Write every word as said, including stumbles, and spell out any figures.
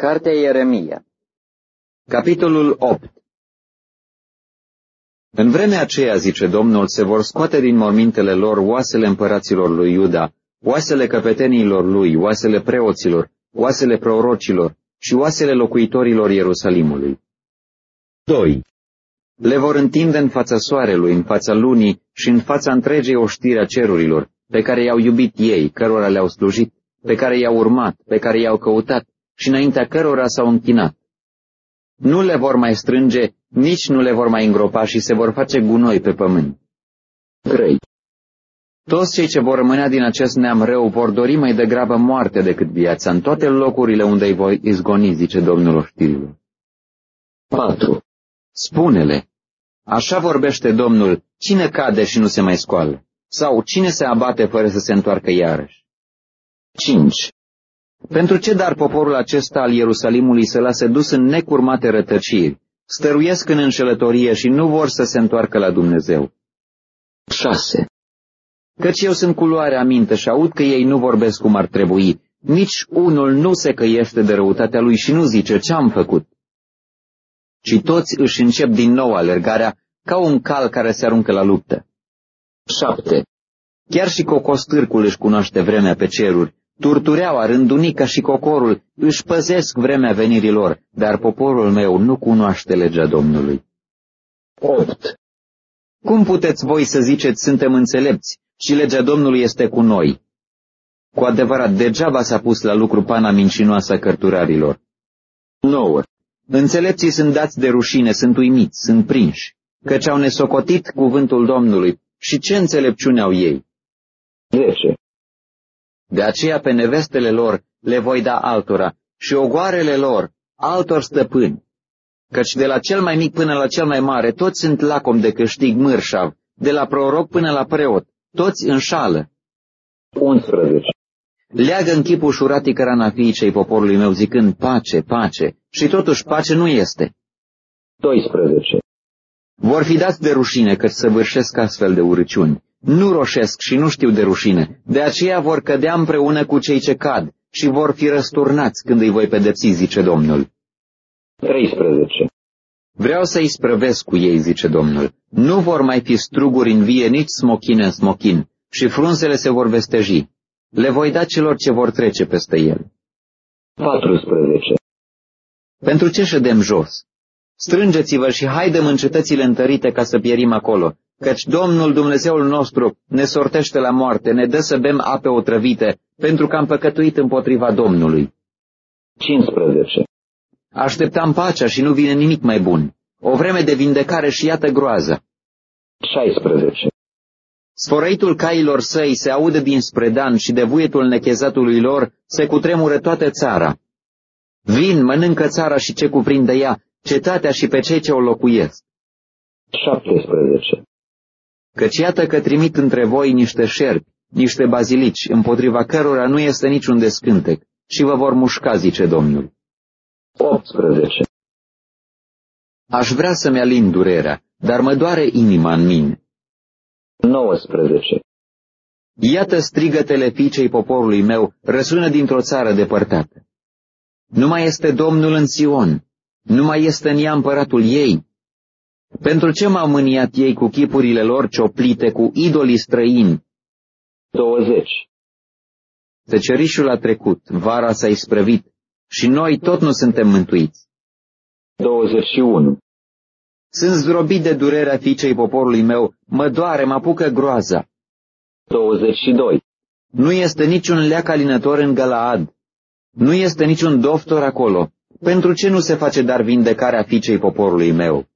Cartea Ieremia, capitolul opt. În vremea aceea, zice Domnul, se vor scoate din mormintele lor oasele împăraților lui Iuda, oasele căpeteniilor lui, oasele preoților, oasele prorocilor și oasele locuitorilor Ierusalimului. doi. Le vor întinde în fața soarelui, în fața lunii și în fața întregei oștiri a cerurilor, pe care i-au iubit ei, cărora le-au slujit, pe care i-au urmat, pe care i-au căutat și înaintea cărora s-au închinat. Nu le vor mai strânge, nici nu le vor mai îngropa și se vor face gunoi pe pământ. trei. Toți cei ce vor rămânea din acest neam rău vor dori mai degrabă moarte decât viața în toate locurile unde îi voi izgoni, zice Domnul oștirilor. patru. Spune-le, așa vorbește Domnul, cine cade și nu se mai scoală? Sau cine se abate fără să se întoarcă iarăși? cinci. Pentru ce dar poporul acesta al Ierusalimului se lasă dus în necurmate rătăciri, stăruiesc în înșelătorie și nu vor să se întoarcă la Dumnezeu? șase. Căci eu sunt cu luarea minte și aud că ei nu vorbesc cum ar trebui, nici unul nu se căiește de răutatea lui și nu zice ce-am făcut. Și toți își încep din nou alergarea ca un cal care se aruncă la luptă. șapte. Chiar și cocostârcul își cunoaște vremea pe ceruri, turtureaua, rândunica și cocorul își păzesc vremea venirilor, dar poporul meu nu cunoaște legea Domnului. opt. Cum puteți voi să ziceți suntem înțelepți și legea Domnului este cu noi? Cu adevărat, degeaba s-a pus la lucru pana mincinoasă a cărturarilor. nouă. Înțelepții sunt dați de rușine, sunt uimiți, sunt prinși, căci au nesocotit cuvântul Domnului și ce înțelepciune au ei? zece. De aceea pe nevestele lor le voi da altora și ogoarele lor altor stăpâni, căci de la cel mai mic până la cel mai mare toți sunt lacom de câștig mârșav, de la proroc până la preot, toți înșală. unsprezece. Leagă în chip ușuratic rana fiicei poporului meu zicând pace, pace, și totuși pace nu este. doisprezece. Vor fi dați de rușine căci săvârșesc astfel de urăciuni. Nu roșesc și nu știu de rușine, de aceea vor cădea împreună cu cei ce cad și vor fi răsturnați când îi voi pedepsi, zice Domnul. treisprezece. Vreau să-i sprăvesc cu ei, zice Domnul. Nu vor mai fi struguri în vie, nici smochine în smochin, și frunzele se vor vesteji. Le voi da celor ce vor trece peste el. paisprezece. Pentru ce ședem jos? Strângeți-vă și haidem în cetățile întărite ca să pierim acolo, căci Domnul Dumnezeul nostru ne sortește la moarte, ne dă să bem ape otrăvite, pentru că am păcătuit împotriva Domnului. cincisprezece. Așteptam pacea și nu vine nimic mai bun, o vreme de vindecare și iată groază. șaisprezece. Sfărăitul cailor săi se aude dinspre Dan și de vuietul nechezatului lor se cutremură toată țara. Vin, mănâncă țara și ce cuprinde ea, cetatea și pe cei ce o locuiesc. șaptesprezece. Căci iată că trimit între voi niște șerpi, niște bazilici, împotriva cărora nu este niciun descântec, și vă vor mușca, zice Domnul. optsprezece. Aș vrea să-mi alin durerea, dar mă doare inima în mine. nouăsprezece. Iată strigătele fiicei poporului meu, răsună dintr-o țară depărtată. Nu mai este Domnul în Sion, nu mai este în ea împăratul ei. Pentru ce m-au mâniat ei cu chipurile lor cioplite, cu idolii străini? douăzeci. Tăcerișul a trecut, vara s-a isprăvit și noi tot nu suntem mântuiți. douăzeci și unu. Sunt zdrobit de durerea fiicei poporului meu, mă doare, mă apucă groaza. douăzeci și doi. Nu este niciun leac alinător în Galaad, nu este niciun doctor acolo. Pentru ce nu se face dar vindecarea fiicei poporului meu?